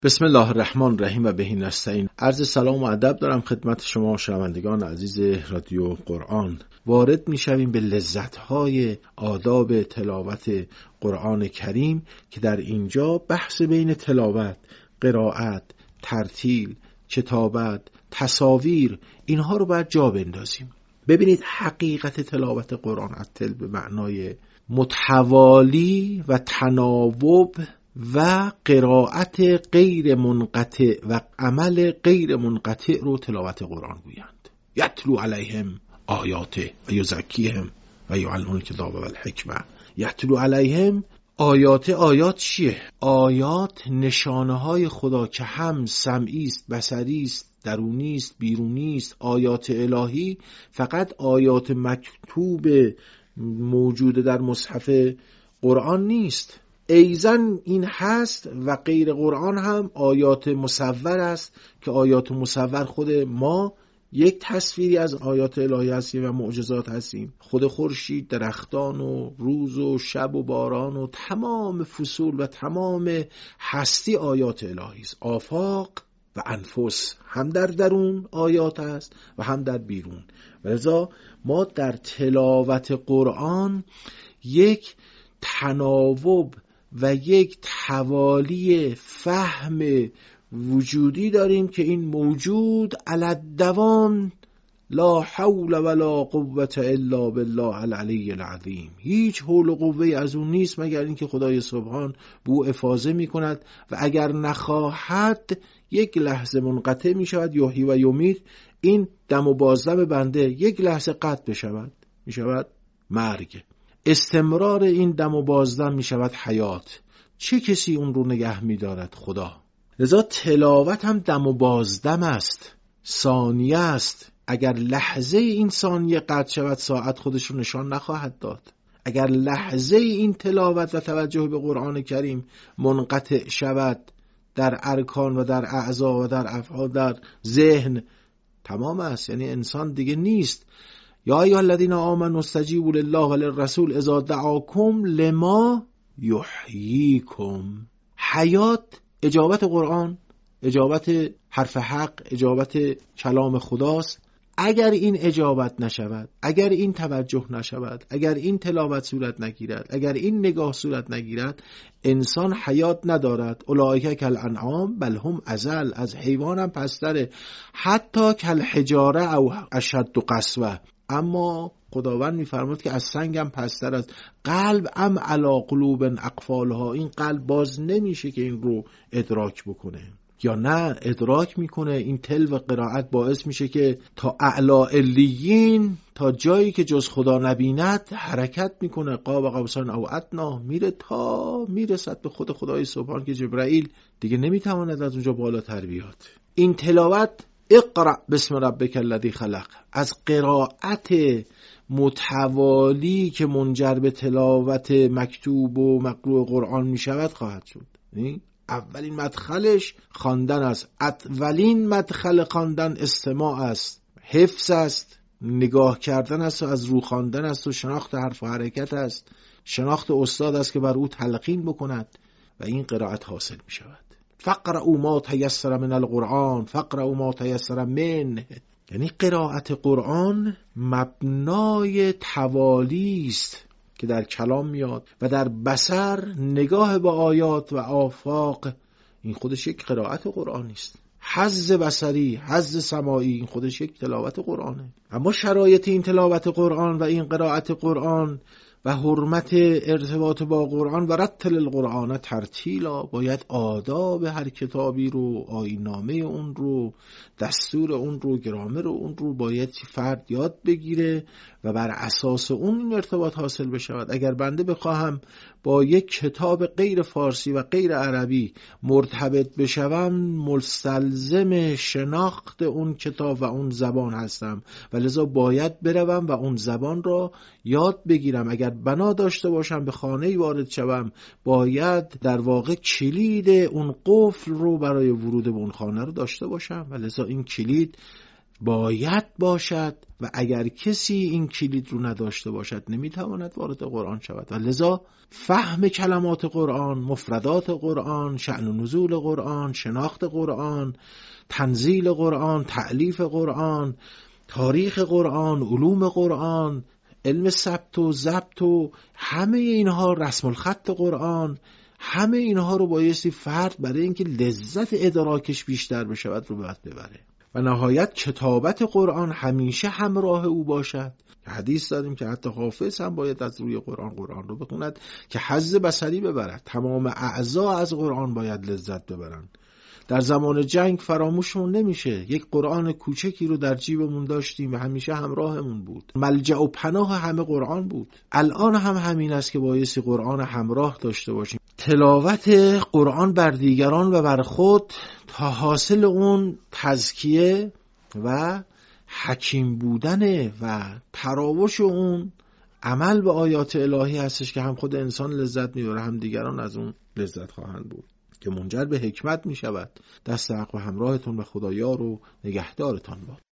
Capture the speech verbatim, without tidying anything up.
بسم الله الرحمن الرحیم و بهی نستعین. عرض سلام و ادب دارم خدمت شما شنوندگان عزیز رادیو قرآن. وارد می‌شویم به لذت‌های آداب تلاوت قرآن کریم که در اینجا بحث بین تلاوت، قرائت، ترتیل، کتابت، تصاویر اینها رو باید جا بندازیم. ببینید حقیقت تلاوت قرآن التل به معنای متوالی و تناوب و قرائت غیر منقطع و عمل غیر منقطع رو تلاوت قرآن گویند. یتلو علیهم آیاته و یزکیهم و یعلمون الکتاب والحکمه. یتلو علیهم آیات. آیات چیه؟ آیات نشانه های خدا که هم سمعی است، بصری است، درونی است، بیرونی است. آیات الهی فقط آیات مکتوب موجود در مصحف قرآن نیست، ایزن این هست و غیر قرآن هم آیات مصور است که آیات مصور خود ما یک تصویری از آیات الهی هستیم و معجزات هستیم. خود خورشید، درختان و روز و شب و باران و تمام فصول و تمام هستی آیات الهی است. آفاق و انفس هم در درون آیات است و هم در بیرون. ولذا ما در تلاوت قرآن یک تناوب و یک توالی فهم وجودی داریم که این موجود علی الدوام لا حول ولا قوة الا بالله العلی العظیم. هیچ حول و قوه از اون نیست مگر اینکه خدای سبحان بو افاضه می کند و اگر نخواهد یک لحظه منقطع می شود. یحیی و یمیت، این دم و بازدم بنده یک لحظه قطع بشود می شود مرگ. استمرار این دم و بازدم می شود حیات. چه کسی اون رو نگه می دارد؟ خدا. لذا تلاوت هم دم و بازدم است، ثانیه است. اگر لحظه این ثانیه قطع شود ساعت خودش رو نشان نخواهد داد. اگر لحظه این تلاوت و توجه به قرآن کریم منقطع شود در ارکان و در اعضا و در افعال در ذهن، تمام است، یعنی انسان دیگه نیست. یا ایها الذین آمنوا استجیبوا لله وللرسول اذا دعاکم لما یحییکم. حیات اجابت قرآن، اجابت حرف حق، اجابت کلام خداست. اگر این اجابت نشود، اگر این توجه نشود، اگر این تلاوت صورت نگیرد، اگر این نگاه صورت نگیرد، انسان حیات ندارد. اولئک کالانعام بل هم اضل. از حیوان هم پستره، حتی کالحجاره او اشد قسوه. اما خداوند می‌فرماید که از سنگ هم پستر است. قلب ام علی قلوب اقفالها. این قلب باز نمیشه که این رو ادراک بکنه، یا نه ادراک میکنه. این تل و قرائت باعث میشه که تا اعلی علیین، تا جایی که جز خدا نبیند حرکت میکنه. قاب قوسین او ادنی، میره تا میرسد به خود خدای سبحان که جبرائیل دیگه نمیتواند از اونجا بالاتر بیاد. این تلاوت اقرأ بسم ربک الذی خلق، از قرائت متوالی که منجر به تلاوت مکتوب و مقروء قرآن می شود خواهد شد. اولین مدخلش خواندن است. اولین مدخل خواندن استماع است، حفظ است، نگاه کردن است و از رو خواندن است و شناخت حرف و حرکت است، شناخت استاد است که بر او تلقین بکند و این قرائت حاصل می شود. فقرأوا ما تیسر من القرآن فقرأوا ما تیسر منه. یعنی قرائت قرآن مبنای توالی است که در کلام میاد و در بصر نگاه به آیات و آفاق. این خودش یک قرائت قرآنی است. حظ بصری، حظ سماعی، این خودش یک تلاوت قرآنه. اما شرایط این تلاوت قرآن و این قرائت قرآن و حرمت ارتباط با قرآن و رتل القرآن ترتیلا، باید آداب هر کتابی رو، آیین‌نامه اون رو، دستور اون رو، گرامر اون رو باید فرد یاد بگیره و بر اساس اون این ارتباط حاصل بشود. اگر بنده بخواهم با یک کتاب غیر فارسی و غیر عربی مرتبط بشوم، مستلزم شناخت اون کتاب و اون زبان هستم و لذا باید بروم و اون زبان را یاد بگیرم. اگر بنا داشته باشم به خانه‌ای وارد شوم، باید در واقع کلید اون قفل رو برای ورود به اون خانه رو داشته باشم و لذا این کلید باید باشد و اگر کسی این کلید رو نداشته باشد نمیتواند وارد قرآن شود و لذا فهم کلمات قرآن، مفردات قرآن، شأن و نزول قرآن، شناخت قرآن، تنزیل قرآن، تألیف قرآن، تاریخ قرآن، علوم قرآن، علم ثبت و ضبط و همه اینها، رسم الخط قرآن، همه اینها رو بایستی فرد برای اینکه لذت ادراکش بیشتر بشود رو باید ببره. و نهایت کتابت قرآن همیشه همراه او باشد. حدیث داریم که حتی حافظ هم باید از روی قرآن قرآن رو بخوند که حظ بصری ببرد. تمام اعضا از قرآن باید لذت ببرند. در زمان جنگ فراموشمون نمیشه، یک قرآن کوچکی رو در جیبمون داشتیم و همیشه همراهمون بود. ملجأ و پناه همه قرآن بود. الان هم همین است که بایستی قرآن همراه داشته باشیم. تلاوت قرآن بر دیگران و بر خود تا حاصل اون تزکیه و حکیم بودن و تراوش اون عمل به آیات الهی هستش که هم خود انسان لذت میبره هم دیگران از اون لذت خواهند بود که منجر به حکمت می شود. دست حق و همراهتون و خدایار و نگهدارتان باد.